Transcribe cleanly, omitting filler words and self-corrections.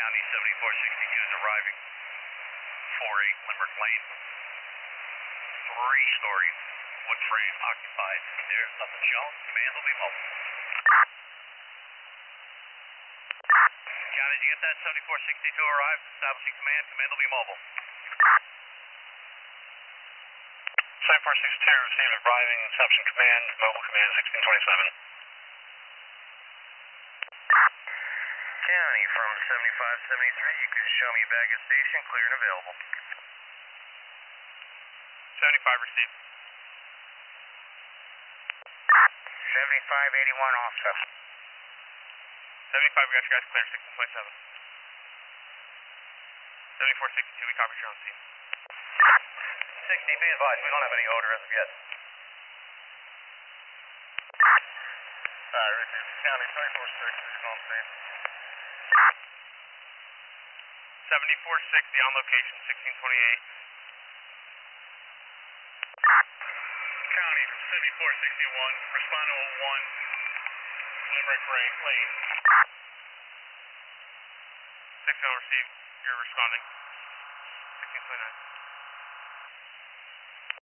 County 7462 is arriving. 48 Limerick Lane. 3-story wood frame occupied. There's nothing shown. Command will be mobile. County, did you get that? 7462 arrived. Establishing command. Command will be mobile. 7462 received, arriving. Establishing command. Mobile command 1627. County from 7573, you can show me bag at station, clear and available. 75 received. 7581 also. 75, we got you guys clear, 1627. 7462, we copy your own scene. 60, be advised, we don't have any odor as of yet. Alright, Richards County 7460 on scene. 7460 on location, 1628. County from 7461, respond to 01 Limerick Lane. 60 received, you're responding. 1629.